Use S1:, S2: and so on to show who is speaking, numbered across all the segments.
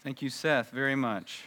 S1: Thank you, Seth, very much.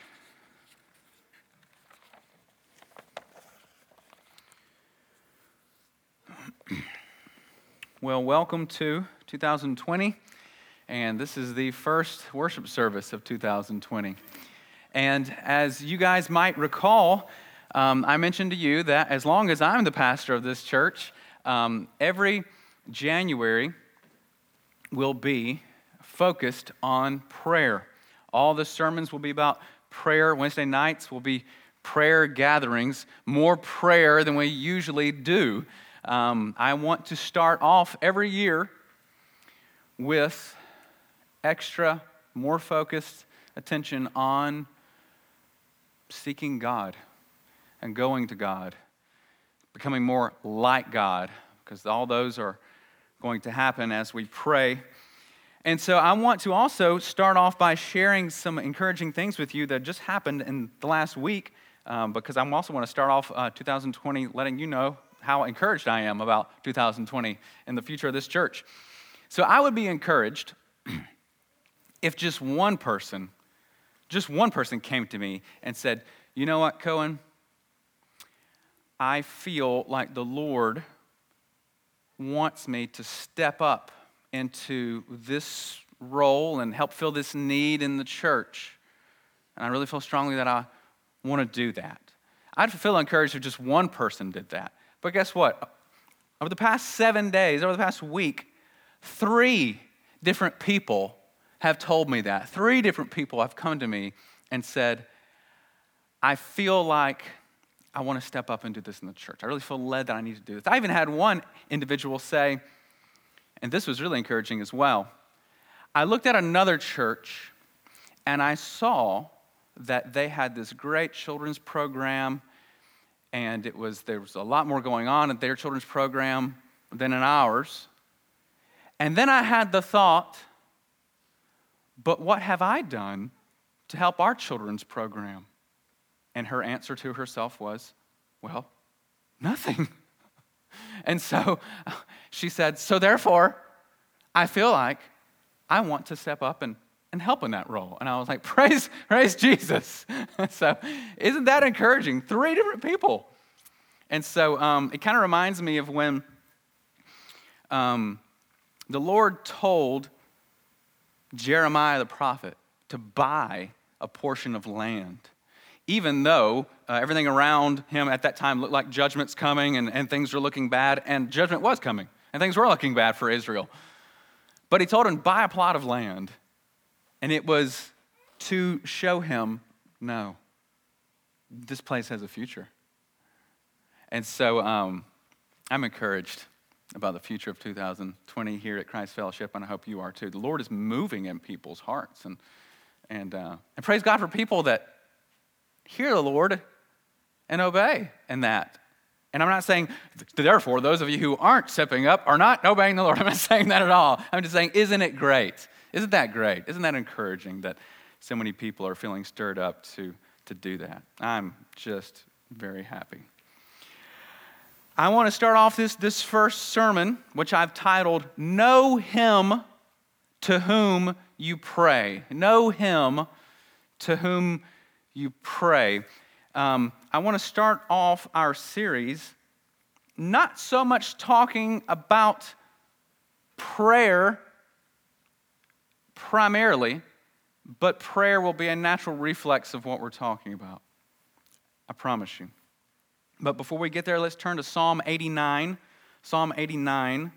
S1: Well, welcome to 2020, and this is the first worship service of 2020. And as you guys might recall, I mentioned to you that as long as I'm the pastor of this church, every January will be focused on prayer. All the sermons will be about prayer. Wednesday nights will be prayer gatherings, more prayer than we usually do. I want to start off every year with extra, more focused attention on seeking God and going to God, becoming more like God, because all those are going to happen as we pray. And so I want to also start off by sharing some encouraging things with you that just happened in the last week, because I also want to start off 2020 letting you know how encouraged I am about 2020 and the future of this church. So I would be encouraged if just one person came to me and said, you know what, Cohen? I feel like the Lord wants me to step up into this role and help fill this need in the church. And I really feel strongly that I want to do that. I'd feel encouraged if just one person did that. But guess what? Over the past 7 days, over the past week, 3 different people have told me that. 3 different people have come to me and said, I feel like I want to step up and do this in the church. I really feel led that I need to do this. I even had one individual say, and this was really encouraging as well, I looked at another church and I saw that they had this great children's program, and there was a lot more going on at their children's program than in ours. And then I had the thought, but what have I done to help our children's program? And her answer to herself was, well, nothing. And so she said, so therefore, I feel like I want to step up and help in that role. And I was like, praise Jesus. So isn't that encouraging? 3 different people. And so it kind of reminds me of when the Lord told Jeremiah the prophet to buy a portion of land, even though everything around him at that time looked like judgment's coming and things were looking bad, and judgment was coming, and things were looking bad for Israel. But he told him, buy a plot of land, and it was to show him, no, this place has a future. And so I'm encouraged about the future of 2020 here at Christ Fellowship, and I hope you are too. The Lord is moving in people's hearts, and praise God for people that hear the Lord and obey in that. And I'm not saying, therefore, those of you who aren't stepping up are not obeying the Lord. I'm not saying that at all. I'm just saying, isn't it great? Isn't that great? Isn't that encouraging that so many people are feeling stirred up to do that? I'm just very happy. I want to start off this first sermon, which I've titled, Know Him to Whom You Pray. Know Him to Whom You Pray. I want to start off our series not so much talking about prayer primarily, but prayer will be a natural reflex of what we're talking about. I promise you. But before we get there, let's turn to Psalm 89. Psalm 89,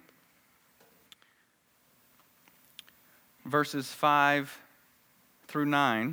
S1: verses 5 through 9.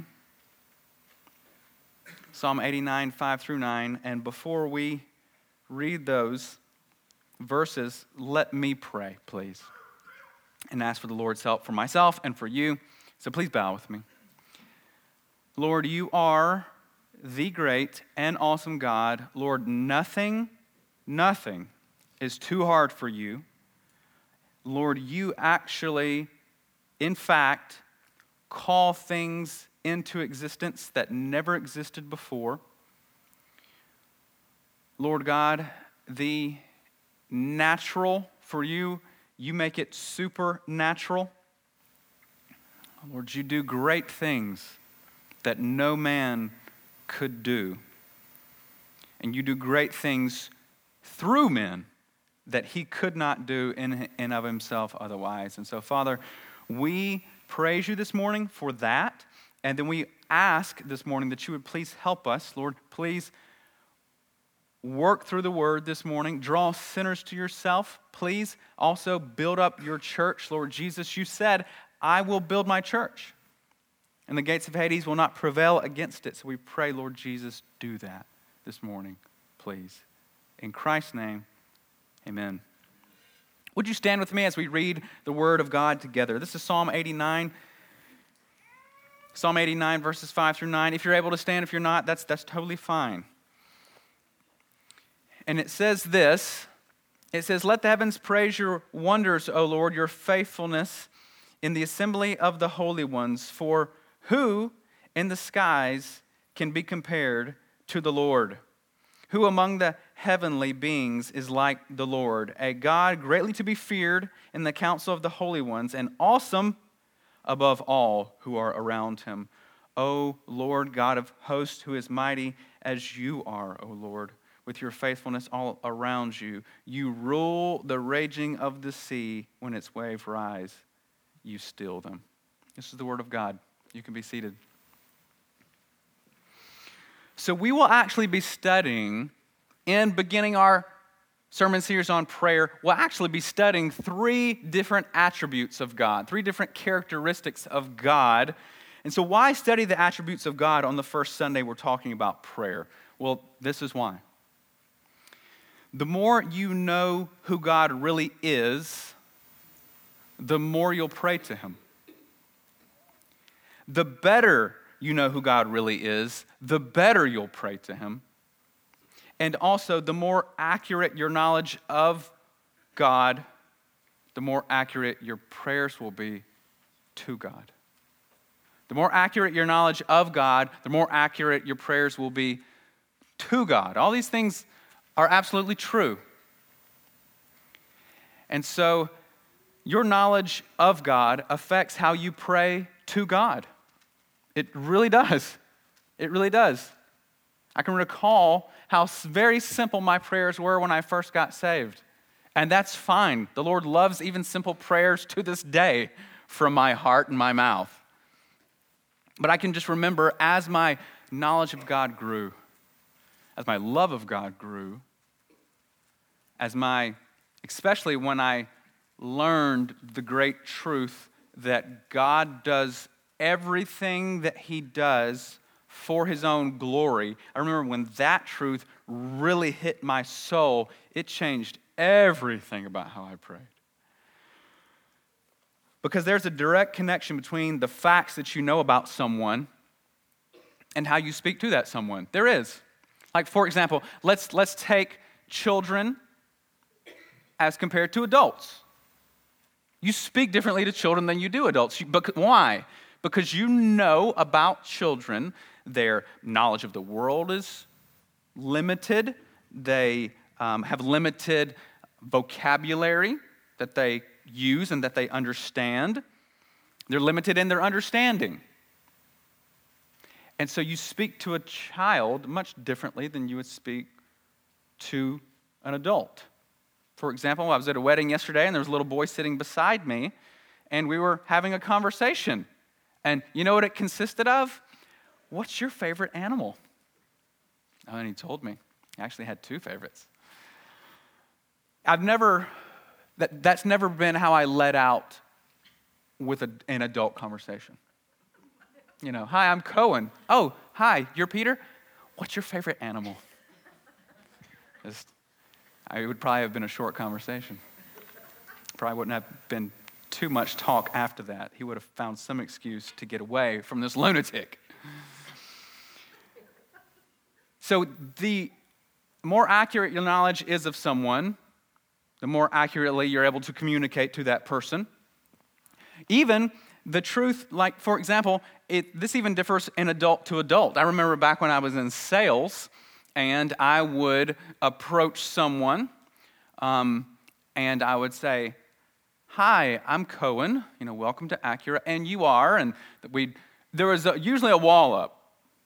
S1: Psalm 89, 5 through 9. And before we read those verses, let me pray, please, and ask for the Lord's help for myself and for you. So please bow with me. Lord, you are the great and awesome God. Lord, nothing is too hard for you. Lord, you actually, in fact, call things into existence that never existed before. Lord God, the natural for you, you make it supernatural. Lord, you do great things that no man could do. And you do great things through men that he could not do in and of himself otherwise. And so, Father, we praise you this morning for that. And then we ask this morning that you would please help us. Lord, please work through the word this morning. Draw sinners to yourself. Please also build up your church. Lord Jesus, you said, I will build my church, and the gates of Hades will not prevail against it. So we pray, Lord Jesus, do that this morning, please. In Christ's name, amen. Would you stand with me as we read the word of God together? This is Psalm 89. Psalm 89, verses 5 through 9. If you're able to stand, if you're not, that's totally fine. And it says this. It says, let the heavens praise your wonders, O Lord, your faithfulness in the assembly of the holy ones. For who in the skies can be compared to the Lord? Who among the heavenly beings is like the Lord? A God greatly to be feared in the council of the holy ones, and awesome above all who are around him. O Lord God of hosts, who is mighty as you are, O Lord, with your faithfulness all around you. You rule the raging of the sea. When its waves rise, you still them. This is the word of God. You can be seated. So we will actually be studying, in beginning our sermon series on prayer, we'll actually be studying 3 different attributes of God, 3 different characteristics of God. And so why study the attributes of God on the first Sunday we're talking about prayer? Well, this is why. The more you know who God really is, the more you'll pray to him. The better you know who God really is, the better you'll pray to him. And also, the more accurate your knowledge of God, the more accurate your prayers will be to God. The more accurate your knowledge of God, the more accurate your prayers will be to God. All these things are absolutely true. And so, your knowledge of God affects how you pray to God. It really does. It really does. I can recall how very simple my prayers were when I first got saved. And that's fine. The Lord loves even simple prayers to this day from my heart and my mouth. But I can just remember as my knowledge of God grew, as my love of God grew, especially when I learned the great truth that God does everything that he does for his own glory. I remember when that truth really hit my soul, it changed everything about how I prayed. Because there's a direct connection between the facts that you know about someone and how you speak to that someone. There is. Like, for example, let's take children as compared to adults. You speak differently to children than you do adults. Why? Because you know about children, their knowledge of the world is limited. They have limited vocabulary that they use and that they understand. They're limited in their understanding. And so you speak to a child much differently than you would speak to an adult. For example, I was at a wedding yesterday and there was a little boy sitting beside me and we were having a conversation. And you know what it consisted of? What's your favorite animal? Oh, and he told me. He actually had 2 favorites. That's never been how I let out with an adult conversation. You know, hi, I'm Cohen. Oh, hi, you're Peter? What's your favorite animal? It would probably have been a short conversation. Probably wouldn't have been too much talk after that. He would have found some excuse to get away from this lunatic. So the more accurate your knowledge is of someone, the more accurately you're able to communicate to that person. Even the truth, like, for example, this even differs in adult to adult. I remember back when I was in sales, and I would approach someone, and I would say, hi, I'm Cohen, welcome to Acura, and you are, and there was usually a wall up.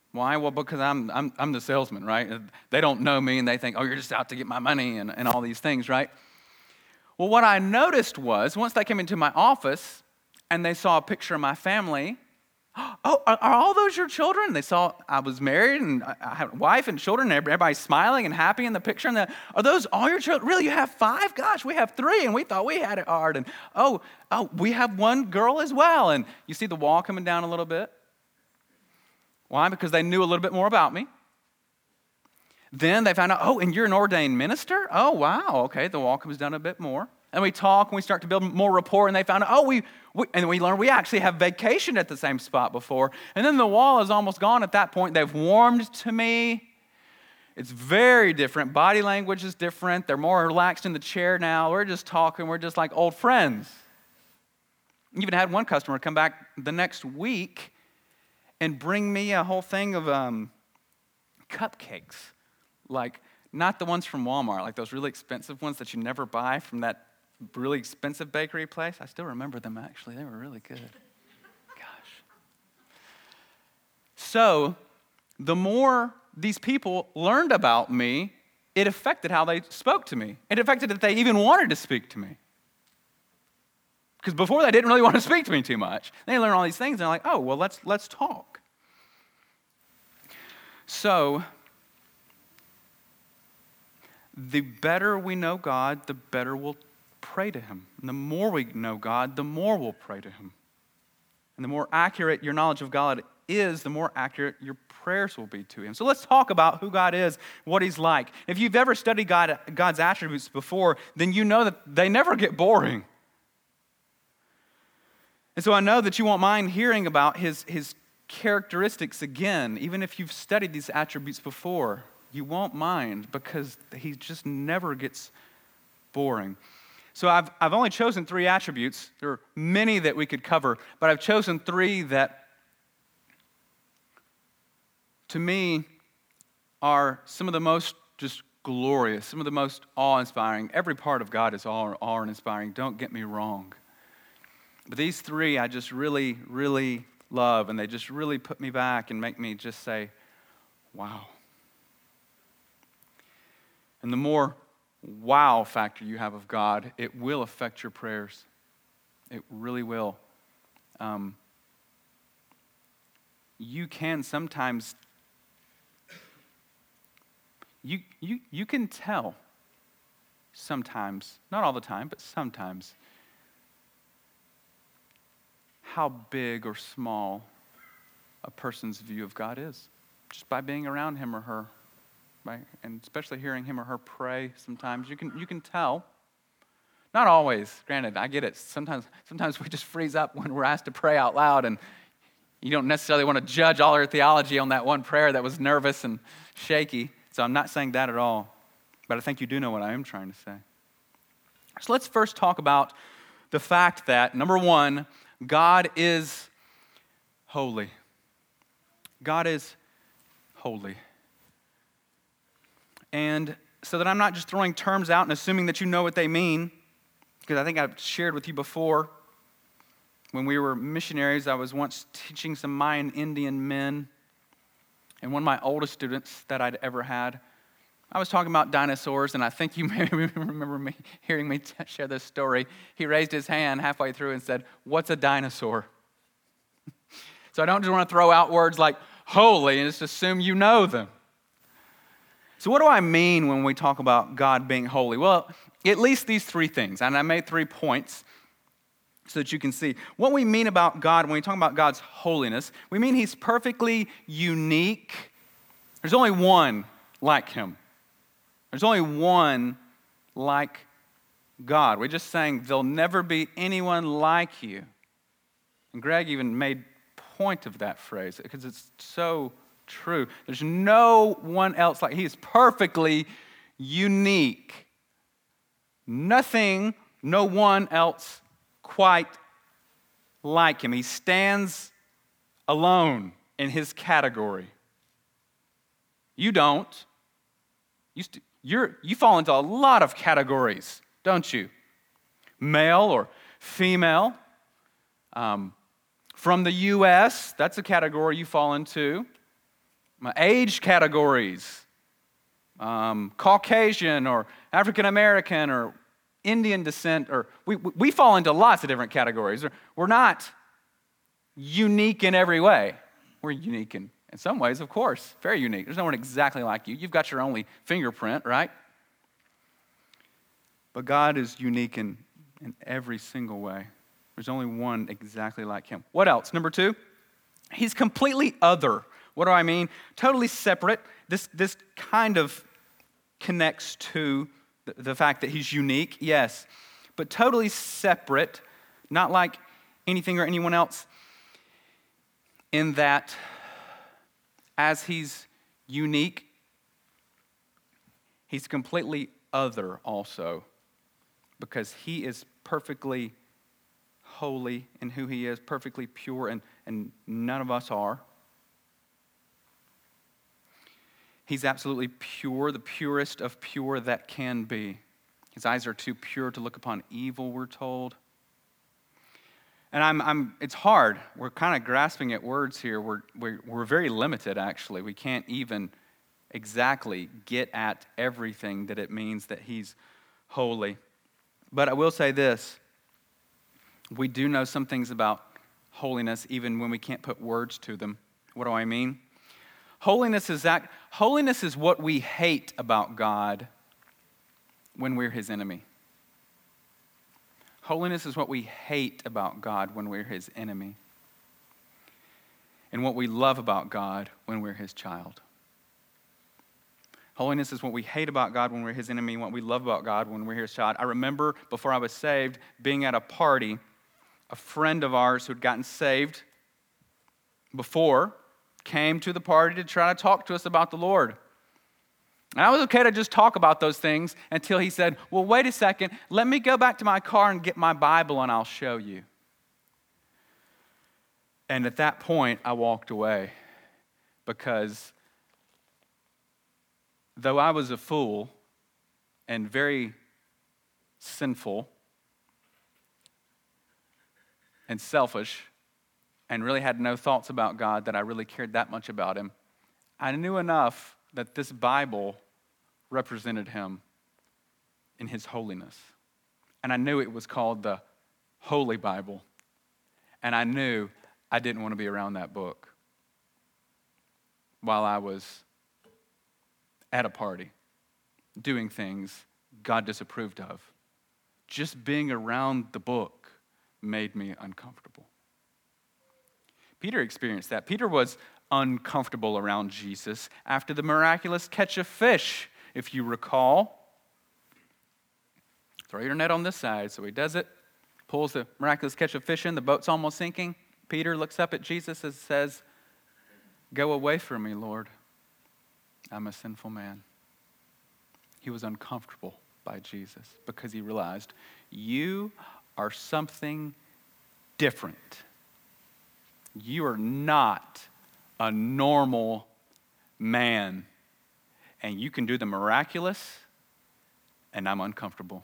S1: Why? Well, because I'm the salesman, right? They don't know me, and they think, oh, you're just out to get my money and all these things, right? Well, what I noticed was, once they came into my office and they saw a picture of my family, oh, are all those your children? They saw I was married and I had a wife and children, and everybody's smiling and happy in the picture. And are those all your children? Really, you have 5? Gosh, we have 3, and we thought we had it hard. And oh, we have 1 girl as well. And you see the wall coming down a little bit? Why? Because they knew a little bit more about me. Then they found out, oh, and you're an ordained minister? Oh, wow, okay, the wall comes down a bit more. And we talk and we start to build more rapport, and they found out, oh, and we learned we actually have vacationed at the same spot before. And then the wall is almost gone at that point. They've warmed to me. It's very different. Body language is different. They're more relaxed in the chair now. We're just talking. We're just like old friends. Even had one customer come back the next week and bring me a whole thing of cupcakes. Like, not the ones from Walmart, like those really expensive ones that you never buy from that really expensive bakery place. I still remember them, actually. They were really good. Gosh. So, the more these people learned about me, it affected how they spoke to me. It affected that they even wanted to speak to me. Because before they didn't really want to speak to me too much. They learn all these things, and they're like, oh, well, let's talk. So, the better we know God, the better we'll pray to him. And the more we know God, the more we'll pray to him. And the more accurate your knowledge of God is, the more accurate your prayers will be to him. So let's talk about who God is, what he's like. If you've ever studied God's attributes before, then you know that they never get boring. And so I know that you won't mind hearing about his characteristics again, even if you've studied these attributes before. You won't mind because he just never gets boring. So I've only chosen 3 attributes. There are many that we could cover, but I've chosen 3 that, to me, are some of the most just glorious, some of the most awe-inspiring. Every part of God is awe-inspiring, don't get me wrong. But these 3 I just really, really love, and they just really put me back and make me just say, wow. And the more wow factor you have of God, it will affect your prayers. It really will. You can sometimes, you can tell sometimes, not all the time, but sometimes, how big or small a person's view of God is, just by being around him or her. Right? And especially hearing him or her pray sometimes, you can tell. Not always, granted, I get it. Sometimes we just freeze up when we're asked to pray out loud, and you don't necessarily want to judge all our theology on that one prayer that was nervous and shaky. So I'm not saying that at all, but I think you do know what I am trying to say. So let's first talk about the fact that, number 1, God is holy. God is holy. And so that I'm not just throwing terms out and assuming that you know what they mean, because I think I've shared with you before, when we were missionaries, I was once teaching some Mayan Indian men, and one of my oldest students that I'd ever had, I was talking about dinosaurs, and I think you may remember hearing me share this story. He raised his hand halfway through and said, "What's a dinosaur?" So I don't just want to throw out words like holy and just assume you know them. So what do I mean when we talk about God being holy? Well, at least these 3 things, and I made 3 points so that you can see. What we mean about God when we talk about God's holiness, we mean he's perfectly unique. There's only one like him. There's only one like God. We just sang, there'll never be anyone like you. And Greg even made point of that phrase because it's so true. There's no one else like he is perfectly unique. Nothing, no one else quite like him. He stands alone in his category. You don't. You fall into a lot of categories, don't you? Male or female. From the U.S., that's a category you fall into. age categories, Caucasian or African American or Indian descent, or we fall into lots of different categories. We're not unique in every way. We're unique in some ways, of course, very unique. There's no one exactly like you. You've got your only fingerprint, right? But God is unique in every single way. There's only one exactly like him. What else? Number 2, he's completely other. What do I mean? Totally separate. This kind of connects to the fact that he's unique, yes, but totally separate, not like anything or anyone else, in that as he's unique, he's completely other also, because he is perfectly holy in who he is, perfectly pure, and none of us are. He's absolutely pure, the purest of pure that can be. His eyes are too pure to look upon evil, we're told. And it's hard. We're kind of grasping at words here. We're very limited, actually. We can't even exactly get at everything that it means that he's holy. But I will say this. We do know some things about holiness, even when we can't put words to them. What do I mean? Holiness is what we hate about God when we're his enemy. Holiness is what we hate about God when we're his enemy. And what we love about God when we're his child. Holiness is what we hate about God when we're his enemy, and what we love about God when we're his child. I remember before I was saved being at a party, a friend of ours who'd gotten saved before came to the party to try to talk to us about the Lord. And I was okay to just talk about those things until he said, well, wait a second, let me go back to my car and get my Bible and I'll show you. And at that point, I walked away because though I was a fool and very sinful and selfish, and really had no thoughts about God that I really cared that much about him, I knew enough that this Bible represented him in his holiness. And I knew it was called the Holy Bible. And I knew I didn't want to be around that book while I was at a party doing things God disapproved of. Just being around the book made me uncomfortable. Peter experienced that. Peter was uncomfortable around Jesus after the miraculous catch of fish, if you recall. Throw your net on this side. So he does it, pulls the miraculous catch of fish in, the boat's almost sinking. Peter looks up at Jesus and says, "Go away from me, Lord. I'm a sinful man." He was uncomfortable by Jesus because he realized, you are something different. You are not a normal man. And you can do the miraculous, and I'm uncomfortable.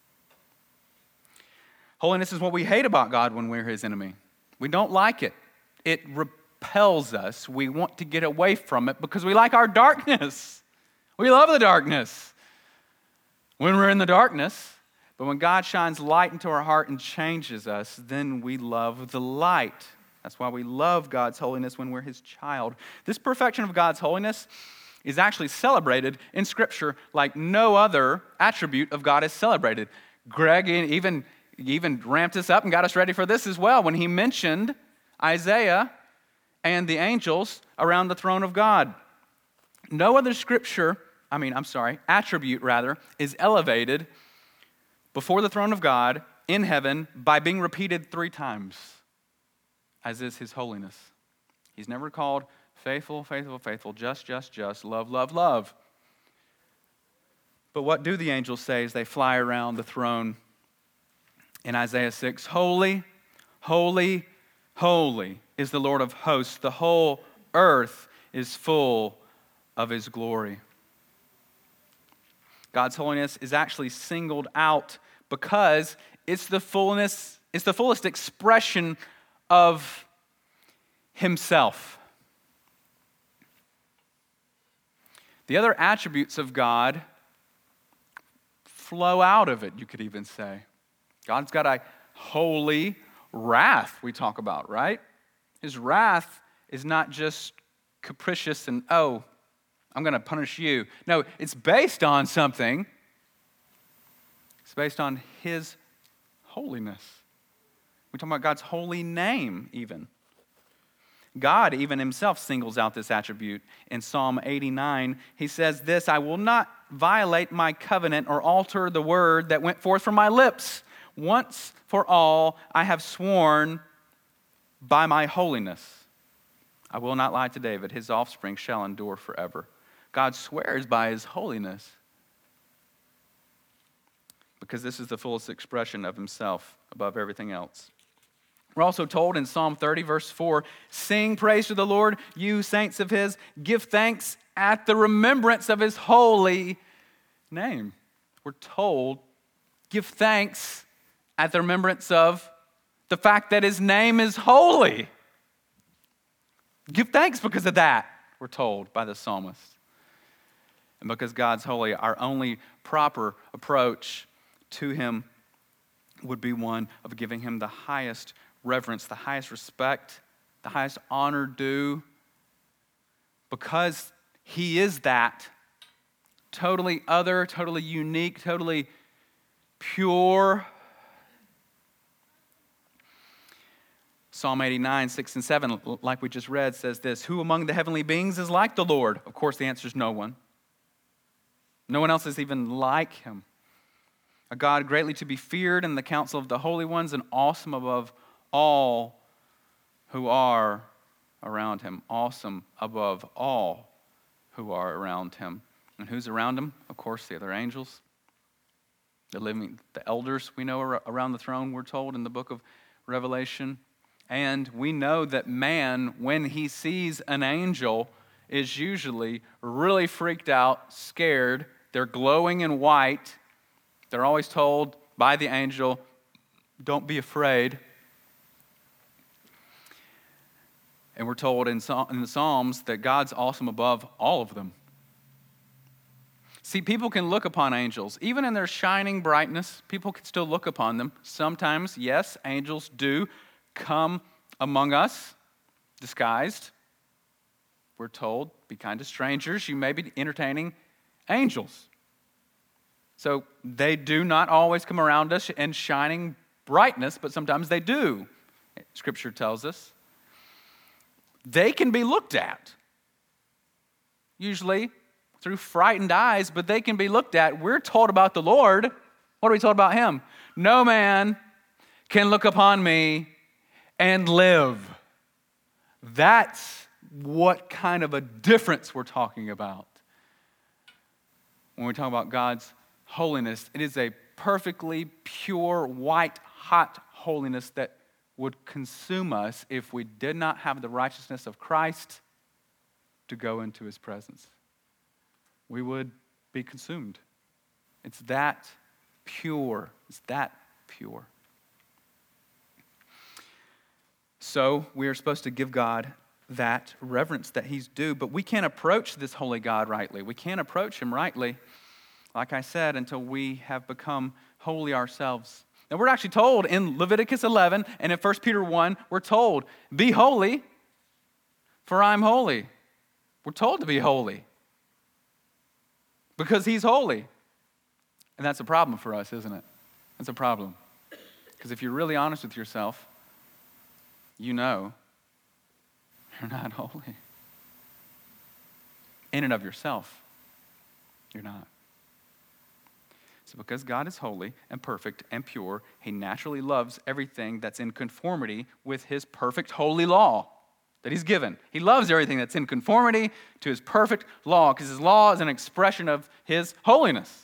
S1: Holiness is what we hate about God when we're his enemy. We don't like it. It repels us. We want to get away from it because we like our darkness. We love the darkness when we're in the darkness. But when God shines light into our heart and changes us, then we love the light. That's why we love God's holiness when we're his child. This perfection of God's holiness is actually celebrated in Scripture like no other attribute of God is celebrated. Greg even ramped us up and got us ready for this as well when he mentioned Isaiah and the angels around the throne of God. No other attribute is elevated before the throne of God in heaven by being repeated 3 times. As is his holiness. He's never called faithful, faithful, faithful, just, love, love, love. But what do the angels say as they fly around the throne in Isaiah 6? Holy, holy, holy is the Lord of hosts. The whole earth is full of his glory. God's holiness is actually singled out because it's the fullest expression of himself. The other attributes of God flow out of it, you could even say. God's got a holy wrath we talk about, right? His wrath is not just capricious and, oh, I'm going to punish you. No, it's based on something. It's based on His holiness. We're talking about God's holy name even. God even Himself singles out this attribute. In Psalm 89, He says this, I will not violate my covenant or alter the word that went forth from my lips. Once for all, I have sworn by my holiness. I will not lie to David. His offspring shall endure forever. God swears by His holiness because this is the fullest expression of Himself above everything else. We're also told in Psalm 30, verse 4, sing praise to the Lord, you saints of His. Give thanks at the remembrance of His holy name. We're told, give thanks at the remembrance of the fact that His name is holy. Give thanks because of that, we're told by the psalmist. And because God's holy, our only proper approach to Him would be one of giving Him the highest reverence, the highest respect, the highest honor due, because He is that totally other, totally unique, totally pure. Psalm 89, 6 and 7, like we just read, says this, who among the heavenly beings is like the Lord? Of course, the answer is no one. No one else is even like Him. A God greatly to be feared in the council of the holy ones and awesome above all who are around Him. Awesome above all who are around Him. And who's around Him? Of course, the other angels. The elders we know are around the throne, we're told in the book of Revelation. And we know that man, when he sees an angel, is usually really freaked out, scared. They're glowing in white. They're always told by the angel, don't be afraid. And we're told in the Psalms that God's awesome above all of them. See, people can look upon angels. Even in their shining brightness, people can still look upon them. Sometimes, yes, angels do come among us, disguised. We're told, be kind to strangers. You may be entertaining angels. So they do not always come around us in shining brightness, but sometimes they do. Scripture tells us. They can be looked at, usually through frightened eyes, but they can be looked at. We're told about the Lord. What are we told about Him? No man can look upon me and live. That's what kind of a difference we're talking about. When we talk about God's holiness, it is a perfectly pure, white, hot holiness that would consume us if we did not have the righteousness of Christ to go into His presence. We would be consumed. It's that pure. It's that pure. So we are supposed to give God that reverence that He's due, but we can't approach this holy God rightly. We can't approach Him rightly, like I said, until we have become holy ourselves. And we're actually told in Leviticus 11 and in 1 Peter 1, we're told, be holy, for I'm holy. We're told to be holy because He's holy. And that's a problem for us, isn't it? That's a problem. Because if you're really honest with yourself, you know you're not holy. In and of yourself, you're not. So because God is holy and perfect and pure, He naturally loves everything that's in conformity with His perfect holy law that He's given. He loves everything that's in conformity to His perfect law because His law is an expression of His holiness.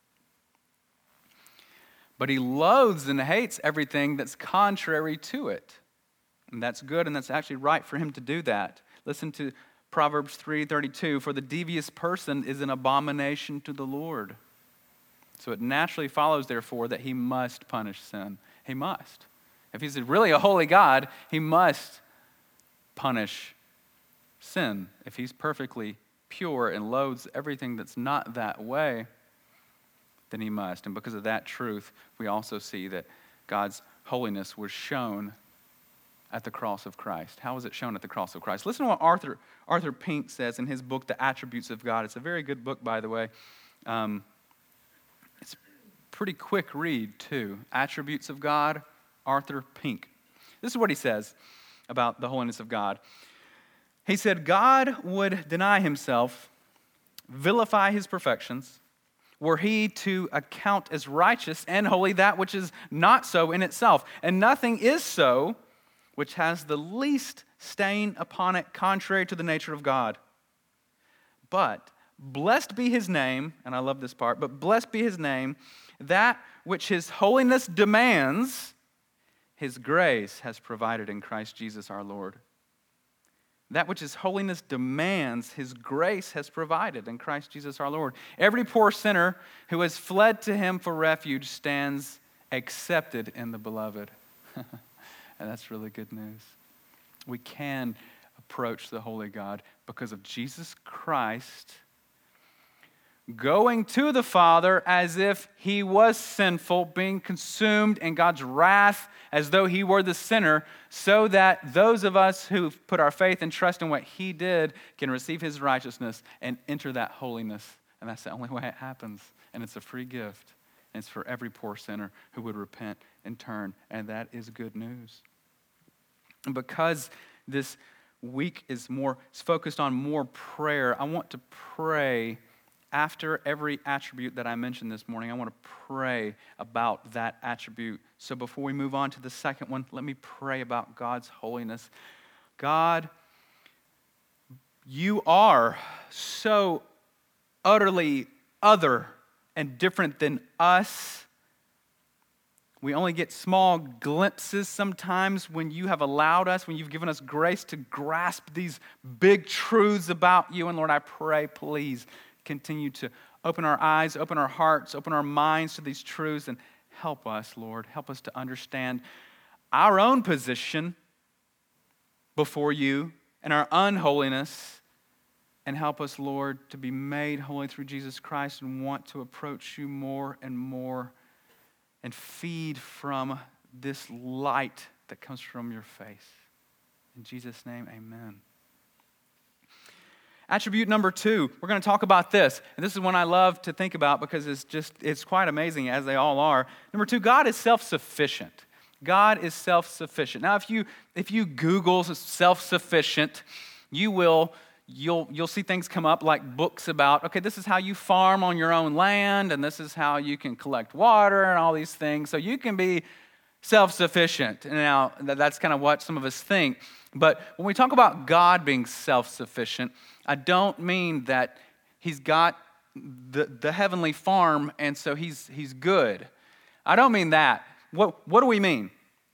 S1: But He loathes and hates everything that's contrary to it. And that's good and that's actually right for Him to do that. Listen to Proverbs 3:32, for the devious person is an abomination to the Lord. So it naturally follows, therefore, that He must punish sin. He must. If He's really a holy God, He must punish sin if He's perfectly pure and loathes everything that's not that way, then he must. And because of that truth, we also see that God's holiness was shown at the cross of Christ. How was it shown at the cross of Christ? Listen to what Arthur Pink says in his book, The Attributes of God. It's a very good book, by the way. It's a pretty quick read, too. Attributes of God, Arthur Pink. This is what he says about the holiness of God. He said, God would deny himself, vilify his perfections, were he to account as righteous and holy that which is not so in itself. And nothing is so which has the least stain upon it contrary to the nature of God. But blessed be his name, and I love this part, but blessed be his name, that which his holiness demands, his grace has provided in Christ Jesus our Lord. That which his holiness demands, his grace has provided in Christ Jesus our Lord. Every poor sinner who has fled to him for refuge stands accepted in the beloved. And that's really good news. We can approach the holy God because of Jesus Christ going to the Father as if he was sinful, being consumed in God's wrath as though he were the sinner, so that those of us who put our faith and trust in what he did can receive his righteousness and enter that holiness. And that's the only way it happens. And it's a free gift. And it's for every poor sinner who would repent and turn. And that is good news. And because this week is focused on more prayer, I want to pray after every attribute that I mentioned this morning. I want to pray about that attribute. So before we move on to the second one, let me pray about God's holiness. God, you are so utterly other and different than us. We only get small glimpses sometimes when you have allowed us, when you've given us grace to grasp these big truths about you. And Lord, I pray, please continue to open our eyes, open our hearts, open our minds to these truths, and help us, Lord. Help us to understand our own position before you and our unholiness, and help us, Lord, to be made holy through Jesus Christ and want to approach you more and more and feed from this light that comes from your face. In Jesus' name, amen. Attribute number 2, we're going to talk about this. And this is one I love to think about because it's quite amazing, as they all are. Number 2, God is self-sufficient. God is self-sufficient. Now, if you Google self-sufficient, you'll see things come up like books about, okay, this is how you farm on your own land, and this is how you can collect water and all these things. So you can be self-sufficient. Now, that's kind of what some of us think. But when we talk about God being self-sufficient, I don't mean that he's got the heavenly farm and so he's good. I don't mean that. What do we mean?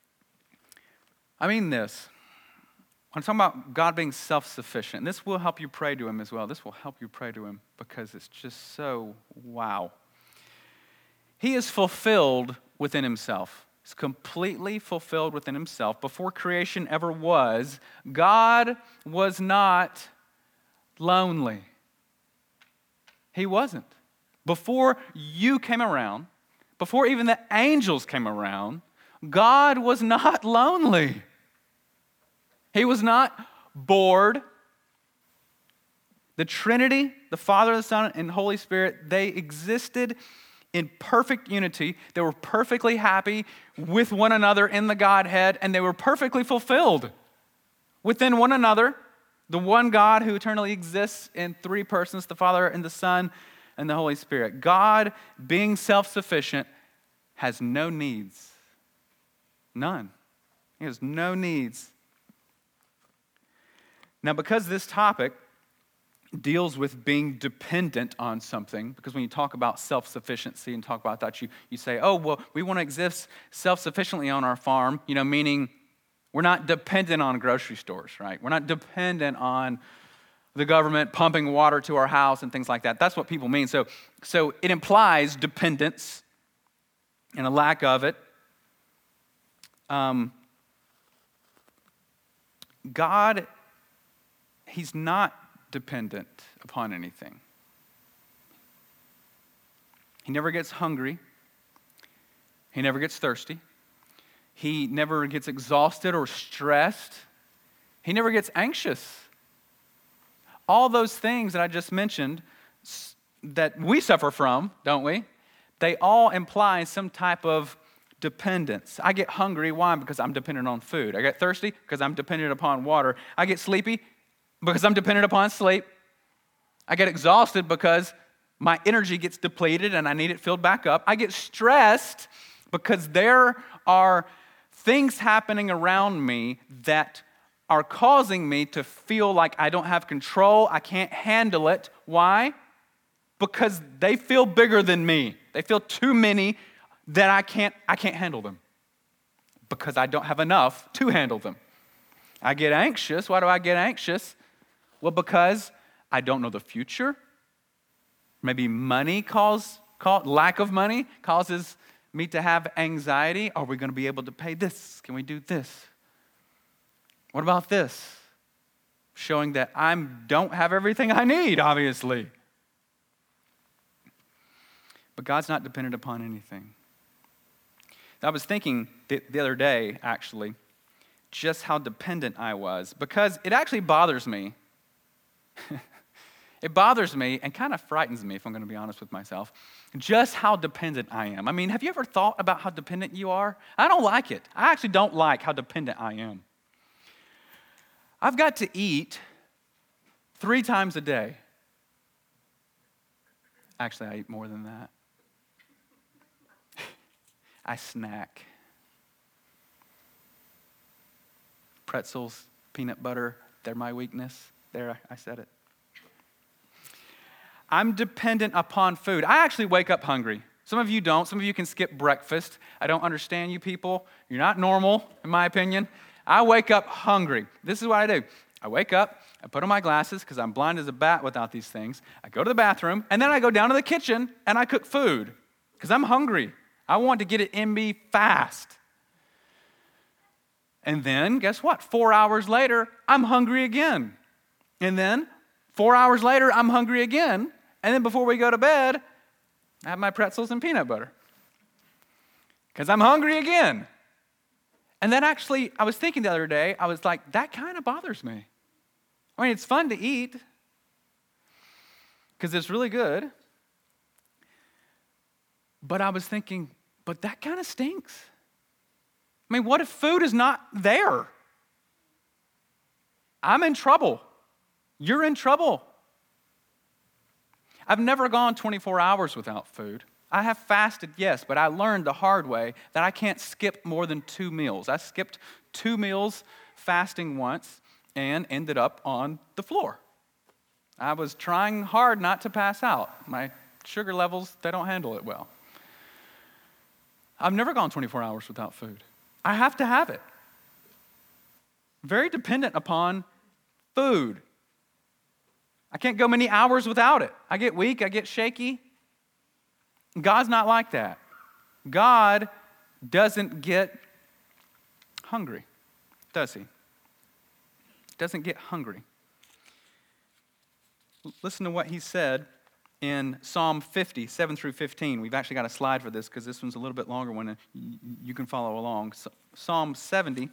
S1: I mean this. I'm talking about God being self-sufficient. And this will help you pray to him as well. This will help you pray to him because it's just so wow. He is fulfilled within himself. He's completely fulfilled within himself. Before creation ever was, God was not lonely. He wasn't. Before you came around, before even the angels came around, God was not lonely. He was not bored. The Trinity, the Father, the Son, and Holy Spirit, they existed in perfect unity. They were perfectly happy with one another in the Godhead, and they were perfectly fulfilled within one another. The one God who eternally exists in 3 persons, the Father and the Son and the Holy Spirit. God, being self-sufficient, has no needs. None. He has no needs. Now, because this topic deals with being dependent on something, because when you talk about self-sufficiency and talk about that, you say, oh, well, we want to exist self-sufficiently on our farm, meaning we're not dependent on grocery stores, right? We're not dependent on the government pumping water to our house and things like that. That's what people mean. So it implies dependence and a lack of it. God, he's not dependent upon anything. He never gets hungry. He never gets thirsty. He never gets exhausted or stressed. He never gets anxious. All those things that I just mentioned that we suffer from, don't we? They all imply some type of dependence. I get hungry, why? Because I'm dependent on food. I get thirsty because I'm dependent upon water. I get sleepy because I'm dependent upon sleep. I get exhausted because my energy gets depleted and I need it filled back up. I get stressed because there are things happening around me that are causing me to feel like I don't have control, I can't handle it. Why? Because they feel bigger than me. They feel too many that I can't handle them because I don't have enough to handle them. I get anxious. Why do I get anxious? Well, because I don't know the future. Maybe lack of money causes me to have anxiety. Are we going to be able to pay this? Can we do this? What about this? Showing that I don't have everything I need, obviously. But God's not dependent upon anything. I was thinking the other day, actually, just how dependent I was, because it actually bothers me. It bothers me and kind of frightens me, if I'm going to be honest with myself, just how dependent I am. I mean, have you ever thought about how dependent you are? I don't like it. I actually don't like how dependent I am. I've got to eat 3 times a day. Actually, I eat more than that. I snack. Pretzels, peanut butter, they're my weakness. There, I said it. I'm dependent upon food. I actually wake up hungry. Some of you don't. Some of you can skip breakfast. I don't understand you people. You're not normal, in my opinion. I wake up hungry. This is what I do. I wake up, I put on my glasses because I'm blind as a bat without these things. I go to the bathroom, and then I go down to the kitchen, and I cook food because I'm hungry. I want to get it in me fast. And then, guess what? 4 hours later, I'm hungry again. And then, 4 hours later, I'm hungry again. And then before we go to bed, I have my pretzels and peanut butter because I'm hungry again. And then actually, I was thinking the other day, I was like, that kind of bothers me. I mean, it's fun to eat because it's really good. But I was thinking, but that kind of stinks. I mean, what if food is not there? I'm in trouble. You're in trouble. I've never gone 24 hours without food. I have fasted, yes, but I learned the hard way that I can't skip more than 2 meals. I skipped 2 meals fasting once and ended up on the floor. I was trying hard not to pass out. My sugar levels, they don't handle it well. I've never gone 24 hours without food. I have to have it. Very dependent upon food. I can't go many hours without it. I get weak, I get shaky. God's not like that. God doesn't get hungry, does he? Doesn't get hungry. Listen to what he said in Psalm 50, 7 through 15. We've actually got a slide for this because this one's a little bit longer one, and you can follow along. Psalm 50,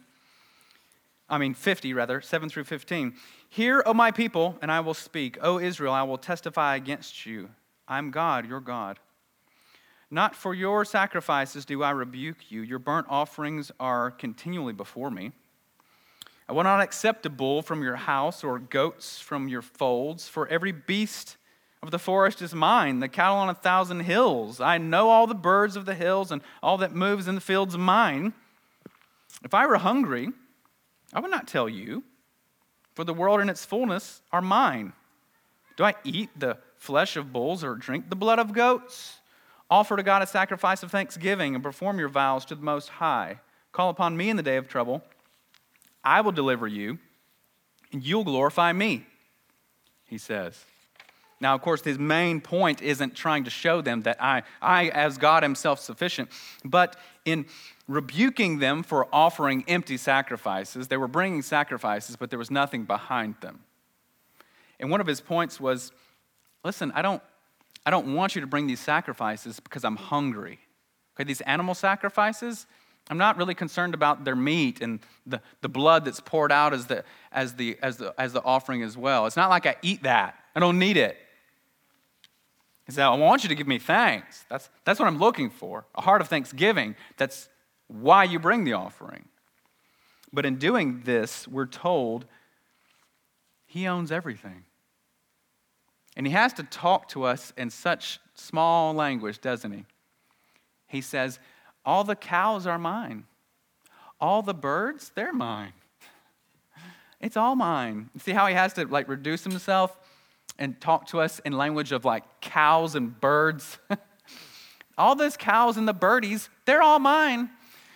S1: 7 through 15. Hear, O my people, and I will speak. O Israel, I will testify against you. I am God, your God. Not for your sacrifices do I rebuke you. Your burnt offerings are continually before me. I will not accept a bull from your house or goats from your folds, for every beast of the forest is mine, the cattle on 1,000 hills. I know all the birds of the hills, and all that moves in the fields is mine. If I were hungry, I would not tell you, for the world and its fullness are mine. Do I eat the flesh of bulls or drink the blood of goats? Offer to God a sacrifice of thanksgiving and perform your vows to the Most High. Call upon me in the day of trouble. I will deliver you, and you'll glorify me, he says. Now, of course, his main point isn't trying to show them that I as God, am self-sufficient, but in rebuking them for offering empty sacrifices. They were bringing sacrifices, but there was nothing behind them. And one of his points was, listen, I don't want you to bring these sacrifices because I'm hungry. Okay, these animal sacrifices, I'm not really concerned about their meat and the blood that's poured out as the offering as well. It's not like I eat that. I don't need it. He said, I want you to give me thanks. That's what I'm looking for, a heart of thanksgiving. That's why you bring the offering. But in doing this, we're told he owns everything. And he has to talk to us in such small language, doesn't he? He says, all the cows are mine. All the birds, they're mine. It's all mine. See how he has to reduce himself and talk to us in language of cows and birds? All those cows and the birdies, they're all mine.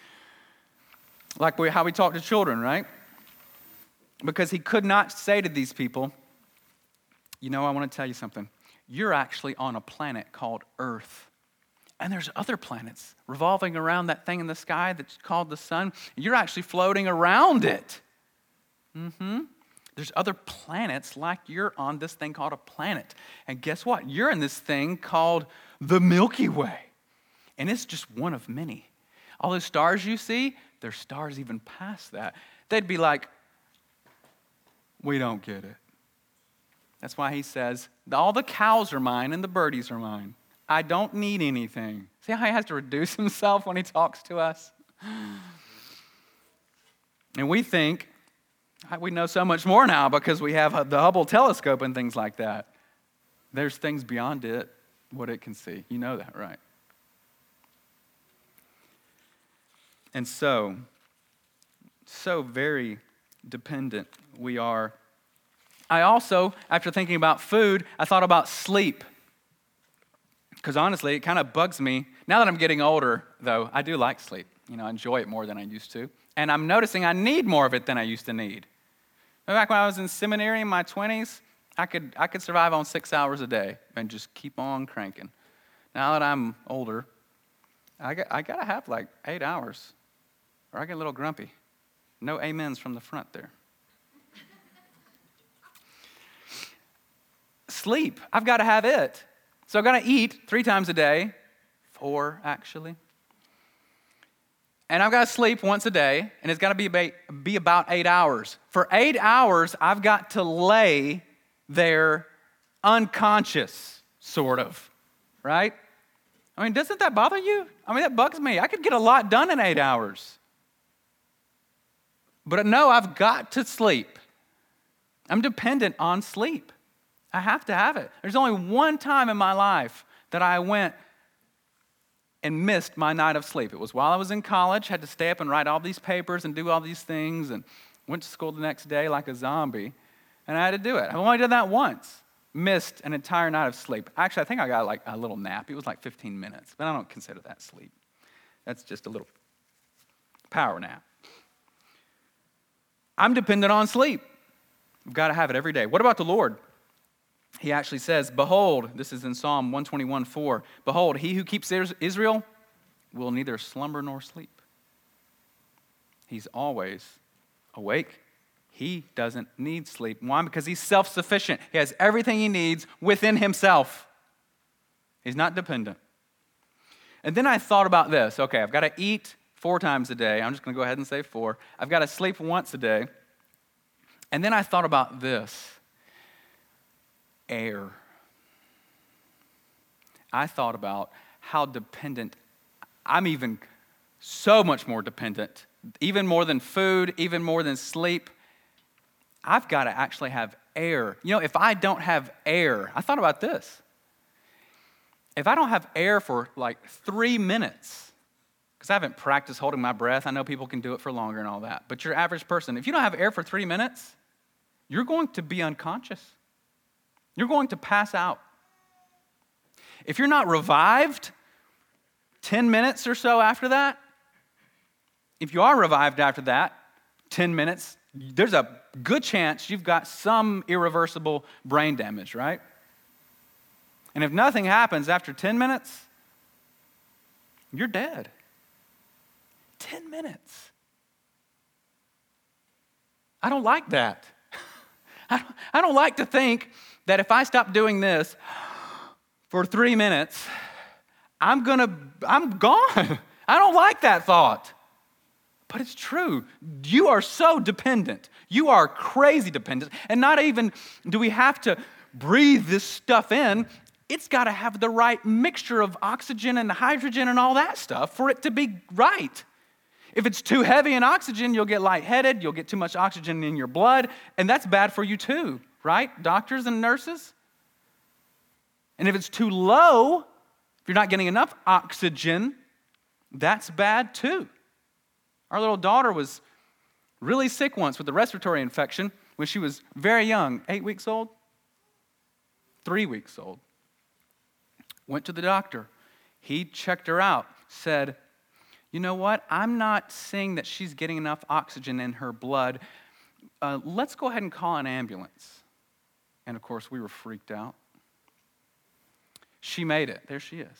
S1: How we talk to children, right? Because he could not say to these people, I want to tell you something. You're actually on a planet called Earth. And there's other planets revolving around that thing in the sky that's called the sun. You're actually floating around it. There's other planets like you're on this thing called a planet. And guess what? You're in this thing called the Milky Way. And it's just one of many. All those stars you see, there's stars even past that. They'd be like, we don't get it. That's why he says, all the cows are mine and the birdies are mine. I don't need anything. See how he has to reduce himself when he talks to us? And we think, we know so much more now because we have the Hubble telescope and things like that. There's things beyond it, what it can see. You know that, right? And so very dependent we are. I also, after thinking about food, I thought about sleep. Because honestly, it kind of bugs me. Now that I'm getting older, though, I do like sleep. I enjoy it more than I used to. And I'm noticing I need more of it than I used to need. Back when I was in seminary in my 20s, I could survive on 6 hours a day and just keep on cranking. Now that I'm older, I got to have 8 hours, or I get a little grumpy. No amens from the front there. Sleep, I've got to have it. So I've got to eat 3 times a day, 4 actually. And I've got to sleep once a day, and it's got to be about 8 hours. For 8 hours, I've got to lay there unconscious, sort of, right? Doesn't that bother you? That bugs me. I could get a lot done in 8 hours. But no, I've got to sleep. I'm dependent on sleep. I have to have it. There's only one time in my life that I went and missed my night of sleep. It was while I was in college, had to stay up and write all these papers and do all these things, and went to school the next day like a zombie, and I had to do it. I've only done that once. Missed an entire night of sleep. Actually, I think I got a little nap. It was 15 minutes, but I don't consider that sleep. That's just a little power nap. I'm dependent on sleep. I've got to have it every day. What about the Lord? He actually says, behold, this is in Psalm 121:4, behold, he who keeps Israel will neither slumber nor sleep. He's always awake. He doesn't need sleep. Why? Because he's self-sufficient. He has everything he needs within himself. He's not dependent. And then I thought about this. Okay, I've got to eat 4 times a day. I'm just going to go ahead and say 4. I've got to sleep once a day. And then I thought about this. Air. I thought about how dependent, I'm even so much more dependent, even more than food, even more than sleep. I've got to actually have air. If I don't have air, I thought about this. If I don't have air for 3 minutes, because I haven't practiced holding my breath, I know people can do it for longer and all that, but your average person, if you don't have air for 3 minutes, you're going to be unconscious. You're going to pass out. If you're not revived 10 minutes or so after that, if you are revived after that, 10 minutes, there's a good chance you've got some irreversible brain damage, right? And if nothing happens after 10 minutes, you're dead. 10 minutes. I don't like that. I don't like to think that if I stop doing this for 3 minutes, I'm gone. I don't like that thought. But it's true. You are so dependent. You are crazy dependent. And not even do we have to breathe this stuff in. It's got to have the right mixture of oxygen and hydrogen and all that stuff for it to be right. If it's too heavy in oxygen, you'll get lightheaded, you'll get too much oxygen in your blood, and that's bad for you too, right? Doctors and nurses? And if it's too low, if you're not getting enough oxygen, that's bad too. Our little daughter was really sick once with a respiratory infection when she was very young, 8 weeks old, 3 weeks old. Went to the doctor. He checked her out, said, you know what? I'm not seeing that she's getting enough oxygen in her blood. Let's go ahead and call an ambulance. And of course, we were freaked out. She made it. There she is.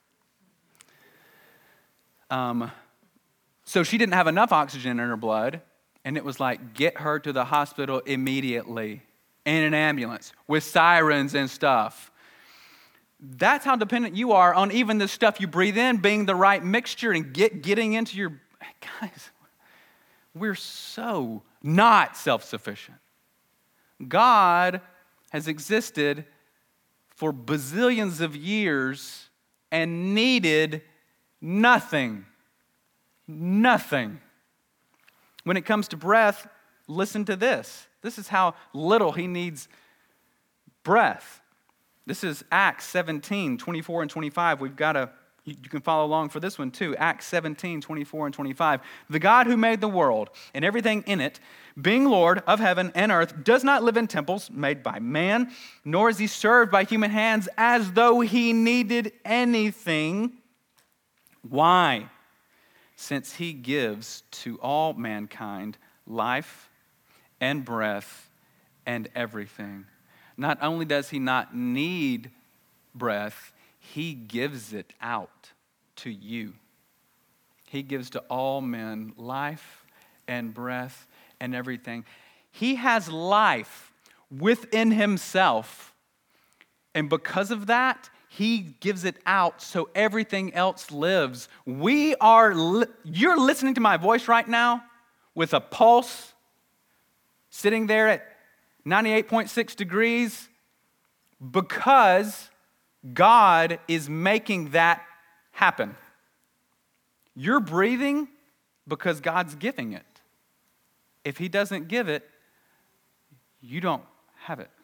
S1: So she didn't have enough oxygen in her blood, and it was like, get her to the hospital immediately in an ambulance with sirens and stuff. That's how dependent you are on even the stuff you breathe in being the right mixture and getting into your... Guys, we're so not self-sufficient. God has existed for bazillions of years and needed nothing. Nothing. When it comes to breath, listen to this. This is how little he needs breath. This is Acts 17, 24 and 25. You can follow along for this one too. Acts 17, 24 and 25. The God who made the world and everything in it, being Lord of heaven and earth, does not live in temples made by man, nor is he served by human hands as though he needed anything. Why? Since he gives to all mankind life and breath and everything. Not only does he not need breath, he gives it out to you. He gives to all men life and breath and everything. He has life within himself. And because of that, he gives it out so everything else lives. You're listening to my voice right now with a pulse sitting there at 98.6 degrees because God is making that happen. You're breathing because God's giving it. If he doesn't give it, you don't have it.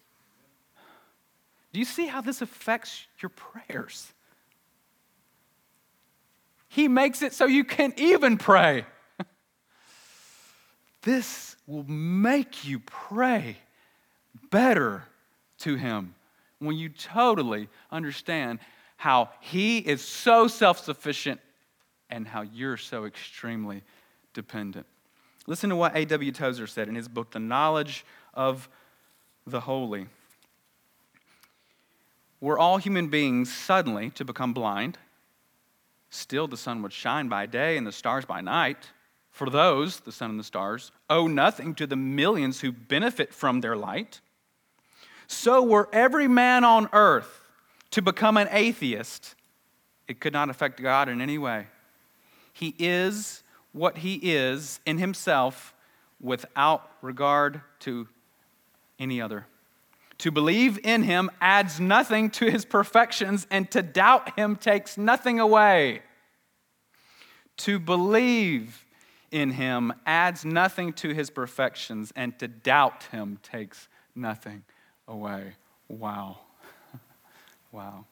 S1: Do you see how this affects your prayers? He makes it so you can even pray. This will make you pray better to him when you totally understand how he is so self-sufficient and how you're so extremely dependent. Listen to what A.W. Tozer said in his book, The Knowledge of the Holy. Were all human beings suddenly to become blind, still the sun would shine by day and the stars by night. For those, the sun and the stars, owe nothing to the millions who benefit from their light. So were every man on earth to become an atheist, it could not affect God in any way. He is what he is in himself without regard to any other. To believe in him adds nothing to his perfections, and to doubt him takes nothing away. To believe in him adds nothing to his perfections, and to doubt him takes nothing away. Wow. Wow.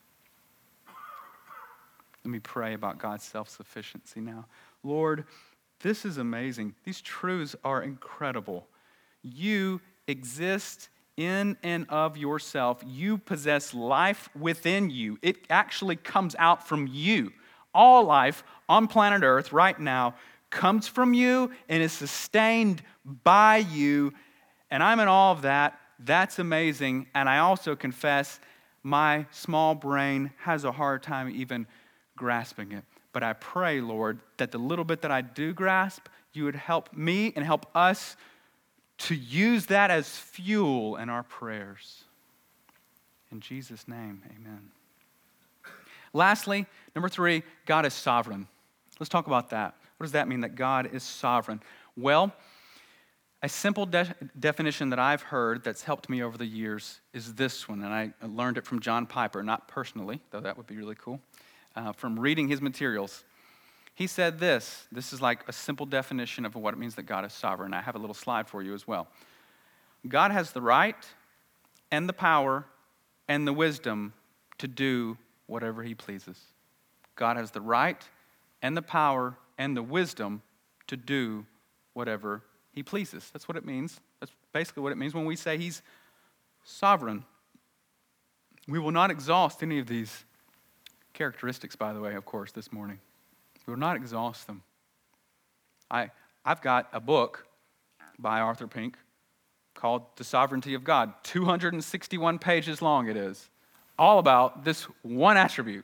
S1: Let me pray about God's self-sufficiency now. Lord, this is amazing. These truths are incredible. You exist in and of yourself. You possess life within you. It actually comes out from you. All life on planet Earth right now comes from you and is sustained by you. And I'm in awe of that. That's amazing. And I also confess my small brain has a hard time even grasping it. But I pray, Lord, that the little bit that I do grasp, you would help me and help us to use that as fuel in our prayers. In Jesus' name, amen. Lastly, number 3, God is sovereign. Let's talk about that. What does that mean, that God is sovereign? Well, a simple definition that I've heard that's helped me over the years is this one, and I learned it from John Piper, not personally, though that would be really cool, from reading his materials. He said this is like a simple definition of what it means that God is sovereign. I have a little slide for you as well. God has the right and the power and the wisdom to do whatever he pleases. God has the right and the power and the wisdom to do whatever he pleases. That's what it means. That's basically what it means when we say he's sovereign. We will not exhaust any of these characteristics, by the way, of course, this morning. We will not exhaust them. I've got a book by Arthur Pink called The Sovereignty of God. 261 pages long it is. All about this one attribute.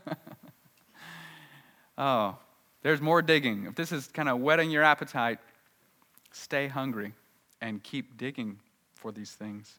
S1: Oh, there's more digging. If this is kind of whetting your appetite, stay hungry and keep digging for these things.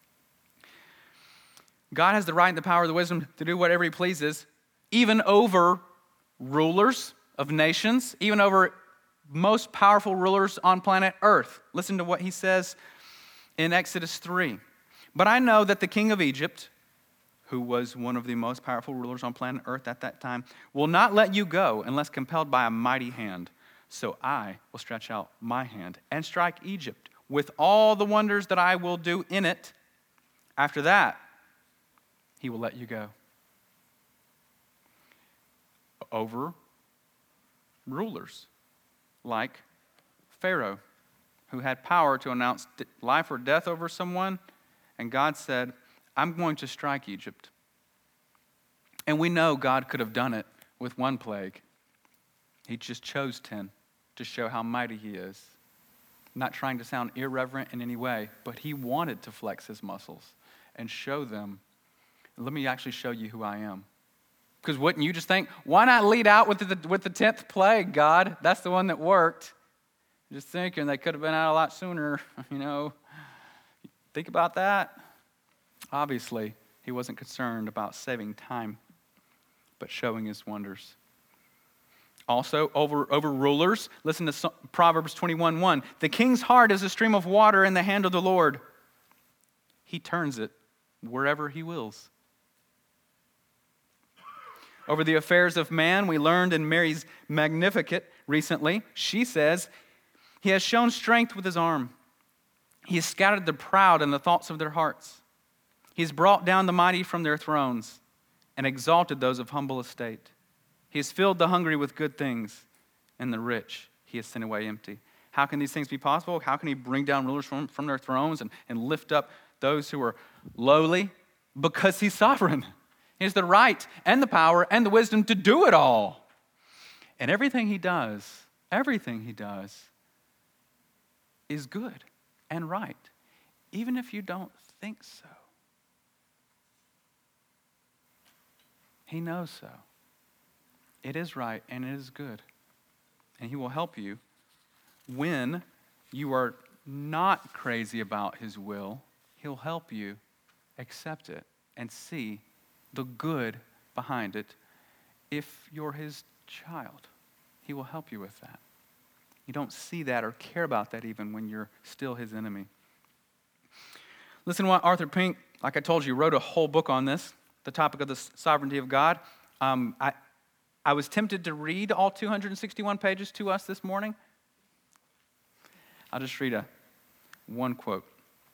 S1: God has the right and the power, the wisdom to do whatever he pleases, even over rulers of nations, even over most powerful rulers on planet Earth. Listen to what he says in Exodus 3. But I know that the king of Egypt, who was one of the most powerful rulers on planet Earth at that time, will not let you go unless compelled by a mighty hand. So I will stretch out my hand and strike Egypt with all the wonders that I will do in it. After that, he will let you go. Over rulers like Pharaoh, who had power to announce life or death over someone, and God said, I'm going to strike Egypt. And we know God could have done it with one plague. He just chose 10 to show how mighty he is. Not trying to sound irreverent in any way, but he wanted to flex his muscles and show them, let me actually show you who I am. Because wouldn't you just think, why not lead out with the 10th plague, God? That's the one that worked. Just thinking they could have been out a lot sooner, Think about that. Obviously, he wasn't concerned about saving time, but showing his wonders. Also, over rulers, listen to Proverbs 21:1. The king's heart is a stream of water in the hand of the Lord. He turns it wherever he wills. Over the affairs of man, we learned in Mary's Magnificat recently, she says, he has shown strength with his arm. He has scattered the proud in the thoughts of their hearts. He has brought down the mighty from their thrones and exalted those of humble estate. He has filled the hungry with good things, and the rich he has sent away empty. How can these things be possible? How can he bring down rulers from their thrones and lift up those who are lowly? Because he's sovereign. He has the right and the power and the wisdom to do it all. And everything he does is good and right, even if you don't think so. He knows so. It is right and it is good. And he will help you when you are not crazy about his will. He'll help you accept it and see the good behind it. If you're his child, he will help you with that. You don't see that or care about that even when you're still his enemy. Listen to what Arthur Pink, like I told you, wrote a whole book on this, the topic of the sovereignty of God. I was tempted to read all 261 pages to us this morning. I'll just read one quote.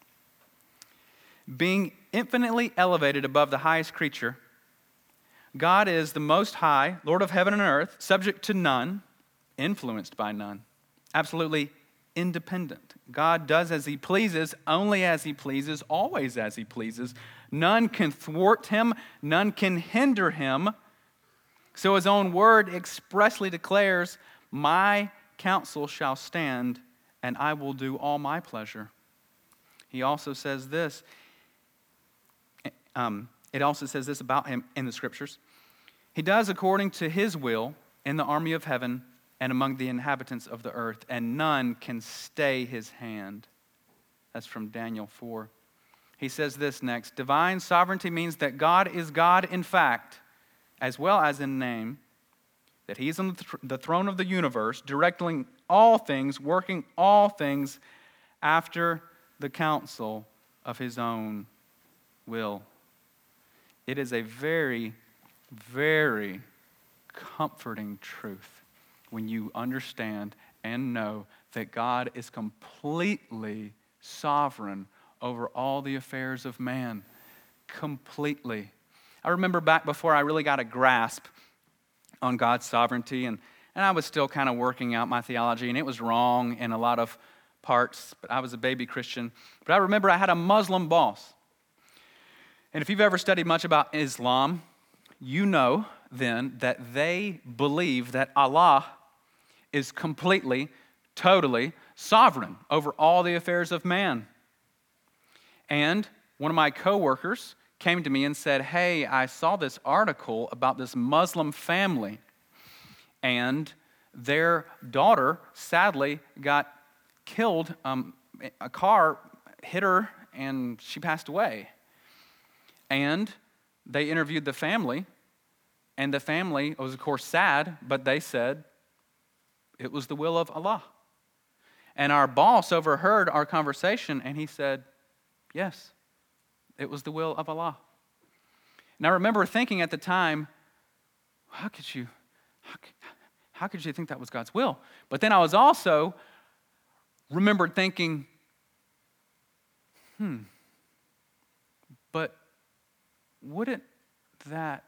S1: Being infinitely elevated above the highest creature, God is the Most High, Lord of heaven and earth, subject to none, influenced by none, absolutely independent. God does as he pleases, only as he pleases, always as he pleases. None can thwart him, none can hinder him. So his own word expressly declares, my counsel shall stand, and I will do all my pleasure. He also says this, it also says this about him in the scriptures. He does according to his will in the army of heaven and among the inhabitants of the earth, and none can stay his hand. That's from Daniel 4. He says this next: divine sovereignty means that God is God in fact, as well as in name, that he is on the throne of the universe, directing all things, working all things after the counsel of his own will. It is a very, very comforting truth when you understand and know that God is completely sovereign over all the affairs of man. Completely. I remember back before I really got a grasp on God's sovereignty, and I was still kind of working out my theology, and it was wrong in a lot of parts, but I was a baby Christian. But I remember I had a Muslim boss. And if you've ever studied much about Islam, you know then that they believe that Allah is completely, totally sovereign over all the affairs of man. And one of my coworkers came to me and said, hey, I saw this article about this Muslim family, and their daughter sadly got killed. A car hit her and she passed away. And they interviewed the family, and the family was, of course, sad, but they said it was the will of Allah. And our boss overheard our conversation, and he said, yes, it was the will of Allah. And I remember thinking at the time, how could you think that was God's will? But then I was also remembered thinking, but wouldn't that,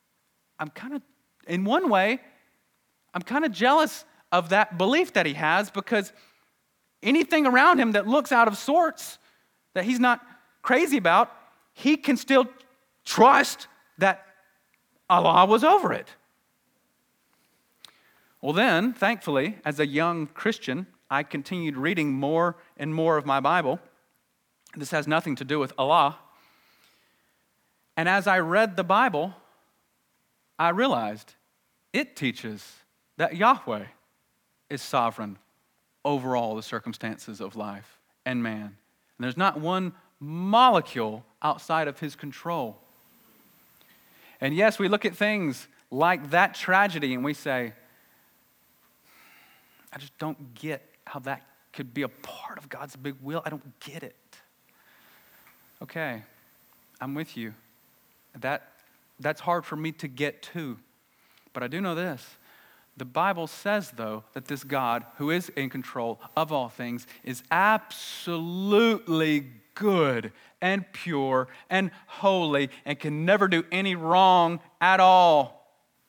S1: in one way, I'm kind of jealous of that belief that he has, because anything around him that looks out of sorts, that he's not crazy about, he can still trust that Allah was over it. Well then, thankfully, as a young Christian, I continued reading more and more of my Bible. This has nothing to do with Allah. And as I read the Bible, I realized it teaches that Yahweh is sovereign over all the circumstances of life and man. And there's not one molecule outside of his control. And yes, we look at things like that tragedy and we say, I just don't get how that could be a part of God's big will. I don't get it. Okay, I'm with you. That's hard for me to get to. But I do know this. The Bible says, though, that this God who is in control of all things is absolutely good and pure and holy and can never do any wrong at all.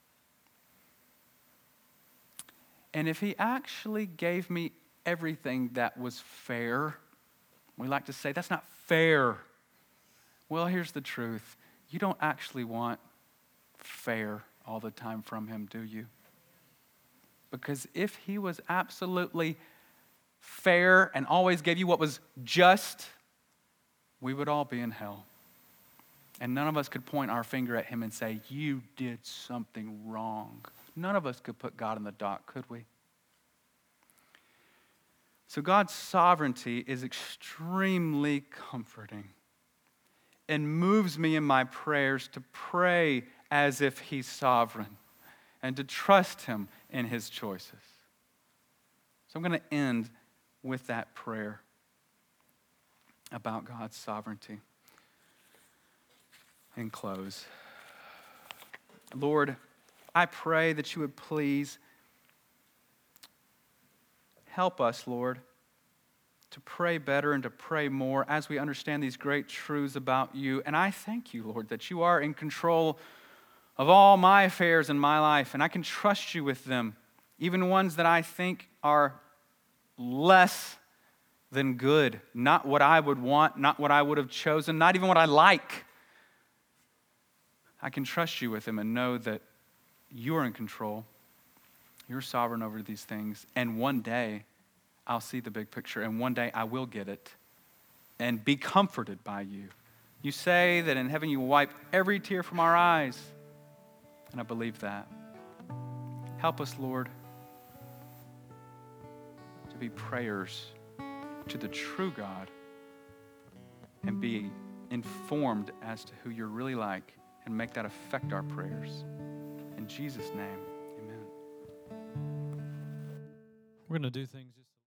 S1: And if he actually gave me everything that was fair, we like to say, that's not fair. Well, here's the truth. You don't actually want fair all the time from him, do you? Because if he was absolutely fair and always gave you what was just, we would all be in hell. And none of us could point our finger at him and say, you did something wrong. None of us could put God in the dock, could we? So God's sovereignty is extremely comforting and moves me in my prayers to pray as if he's sovereign and to trust him in his choices. So I'm going to end with that prayer about God's sovereignty and close. Lord, I pray that you would please help us, Lord, to pray better and to pray more as we understand these great truths about you. And I thank you, Lord, that you are in control of all my affairs in my life, and I can trust you with them, even ones that I think are less than good, not what I would want, not what I would have chosen, not even what I like. I can trust you with them and know that you are in control. You're sovereign over these things, and one day I'll see the big picture, and one day I will get it and be comforted by you. You say that in heaven you will wipe every tear from our eyes, and I believe that. Help us, Lord, to be prayers to the true God and be informed as to who you're really like and make that affect our prayers. In Jesus' name, amen.
S2: We're going to do things just